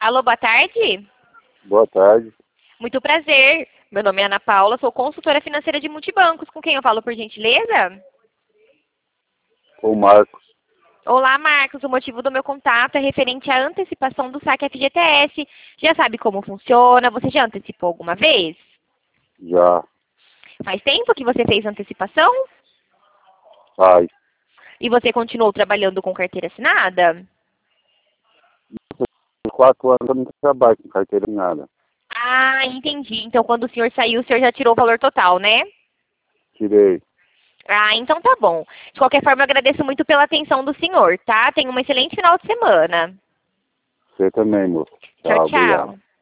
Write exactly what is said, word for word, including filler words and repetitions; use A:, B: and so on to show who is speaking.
A: Alô, boa tarde.
B: Boa tarde.
A: Muito prazer. Meu nome é Ana Paula, sou consultora financeira de multibancos. Com quem eu falo, por gentileza?
B: O Marcos.
A: Olá, Marcos. O motivo do meu contato é referente à antecipação do saque F G T S. Já sabe como funciona? Você já antecipou alguma vez?
B: Já
A: Faz tempo que você fez antecipação?
B: faz
A: E você continuou trabalhando com carteira assinada?
B: quatro anos eu não trabalho com carteira nem nada.
A: Ah, entendi. Então, quando o senhor saiu, o senhor já tirou o valor total, né?
B: Tirei.
A: Ah, então tá bom. De qualquer forma, eu agradeço muito pela atenção do senhor, tá? Tenha um excelente final de semana.
B: Você também, moço.
A: Tchau,
B: Tchau, obrigado.
A: tchau.